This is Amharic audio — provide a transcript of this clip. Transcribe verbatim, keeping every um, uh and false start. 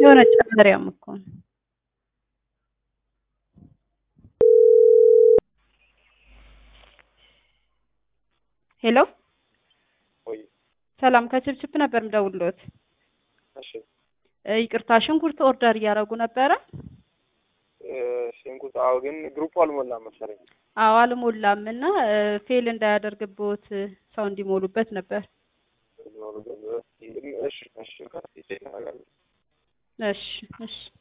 የሆነ ጨመሪያም እኮ ነው። ሄሎ ወይ ሰላም ከችብችብ ነበር ምደውልሎት። እሺ ይቅርታ ሽንኩርት ኦርደር እያደረጉ ነበረ። ሽንኩርት አዎ፣ ግን ግሩፕ አልሞላም መሰለኝ። አዎ አልሞላም እና ፌል እንዳያደርግቦት ሰው እንዲሞሉበት ነበር። እሺ እሺ እሺ እሺ